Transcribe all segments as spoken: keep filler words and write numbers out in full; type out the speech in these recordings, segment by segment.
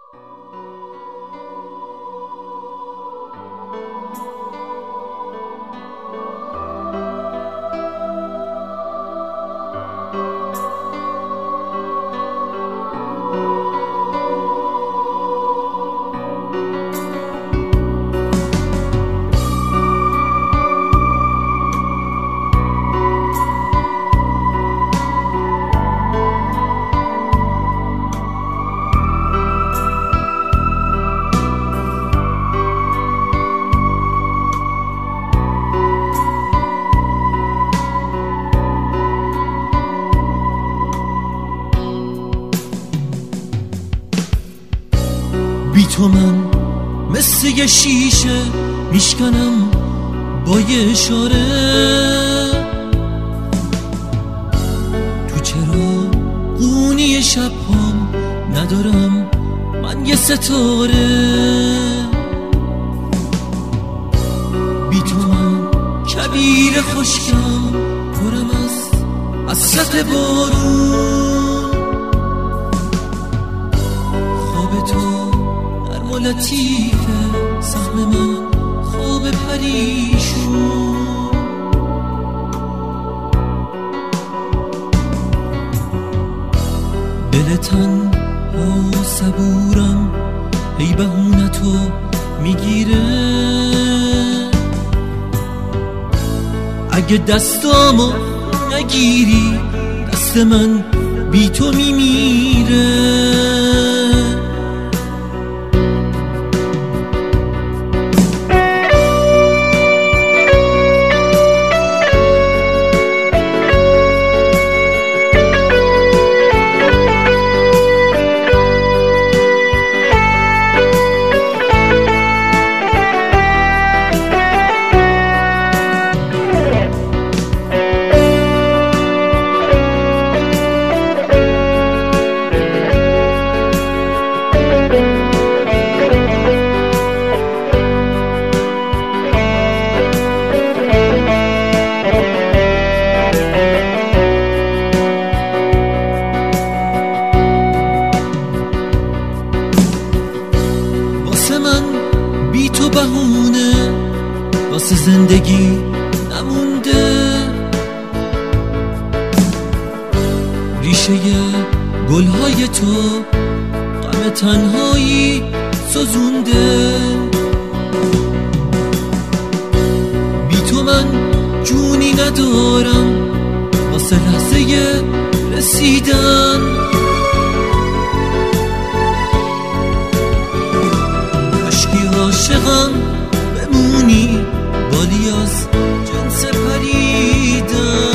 بی تو من مثل یه شیشه میشکنم با یه اشاره. تو چرا قونی شب هم ندارم من یه ستاره. بی تو من کبیر خشکم پرم از حسرت بارون. خواب تو نرم و لطیفه سهم من خواب پریشون. دل تنها صبورم ای بهونتو میگیره. اگه دستامو نگیری دست من بی تو میمیره. بی تو بهونه واسه زندگی نمونده. ریشه گلهای تو غم تنهایی سوزونده. بی تو من جونی ندارم واسه لحظه رسیدن. عاشقم بمونی بالی از جنس پریدن.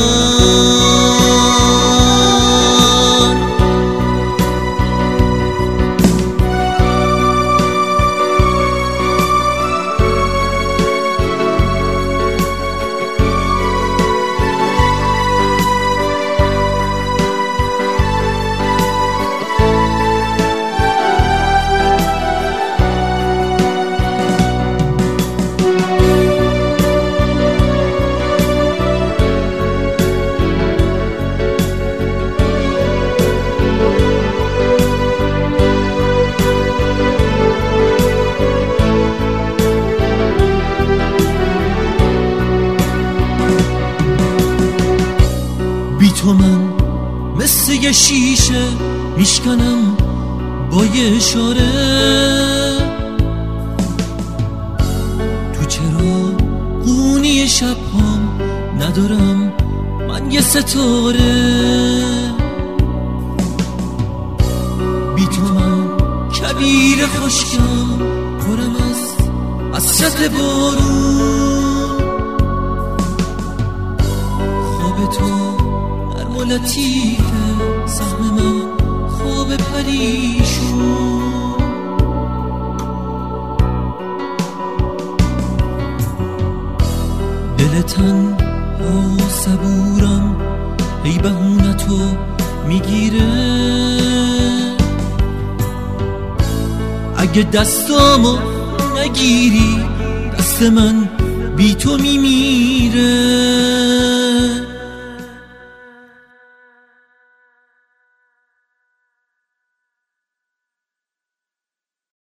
بی تو من مثل یه شیشه میشکنم با یه اشاره. تو چرا قونی شب هم ندارم من یه ستاره. بی تو من کبیر خشکم پرم از حسرت بارون. خواب تو نرم و لطیفه سهم من خواب پریشون. دل تنها صبورم ای بهونتو میگیره. اگه دستامو نگیری دست من بی تو میمیره.